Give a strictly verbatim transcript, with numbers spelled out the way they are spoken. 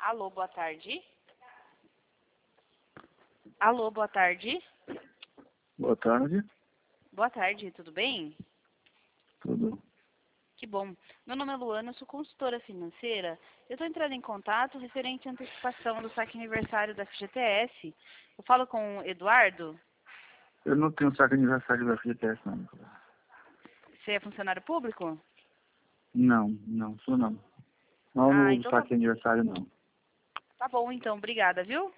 Alô, boa tarde. Alô, boa tarde. Boa tarde. Boa tarde, tudo bem? Tudo? Que bom. Meu nome é Luana, eu sou consultora financeira. Eu estou entrando em contato referente à antecipação do saque aniversário da F G T S. Eu falo com o Eduardo. Eu não tenho saque aniversário da F G T S, não. Você é funcionário público? Não, não, sou não. Não Ah, no então tá, saque aniversário, não. tá bom então, obrigada, viu?